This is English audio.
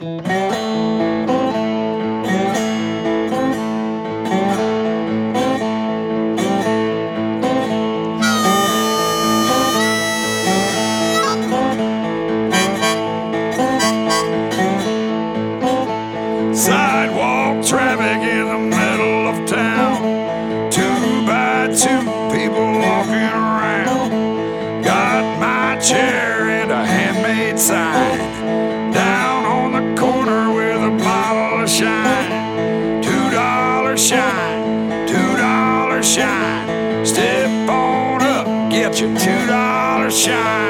Sidewalk traffic in the middle of town. 2 by 2 people walking around. Got my chair and a handmade sign. Down on the corner with a bottle of shine. $2 shine, $2 shine. Step on up, get your $2 shine.